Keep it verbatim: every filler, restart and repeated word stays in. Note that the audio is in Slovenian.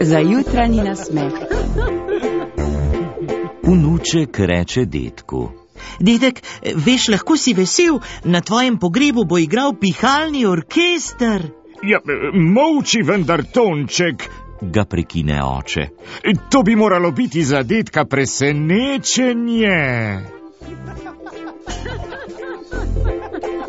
za jutranji nasmeh. Vnuček reče dedku: Dedek, veš, lahko si vesel, na tvojem pogrebu bo igral pihalni orkester. Ja, molči vendar, Tonček, ga prekine oče. To bi moralo biti za dedka presenečenje.